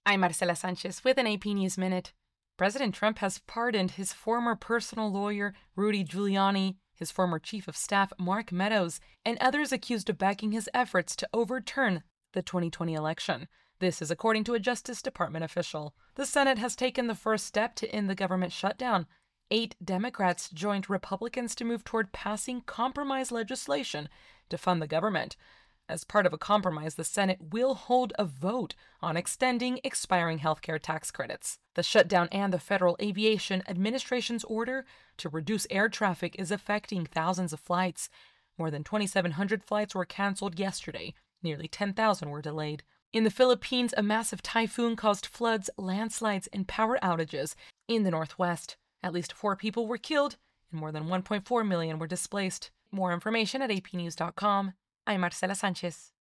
I'm Marcela Sanchez with an AP News Minute. President Trump has pardoned his former personal lawyer, Rudy Giuliani, his former chief of staff, Mark Meadows, and others accused of backing his efforts to overturn the 2020 election. This is according to a Justice Department official. The Senate has taken the first step to end the government shutdown. 8 Democrats joined Republicans to move toward passing compromise legislation to fund the government. As part of a compromise, the Senate will hold a vote on extending expiring healthcare tax credits. The shutdown and the Federal Aviation Administration's order to reduce air traffic is affecting thousands of flights. More than 2,700 flights were canceled yesterday. Nearly 10,000 were delayed. In the Philippines, a massive typhoon caused floods, landslides, and power outages in the northwest. At least 4 people were killed, and more than 1.4 million were displaced. More information at apnews.com. I'm Marcela Sanchez.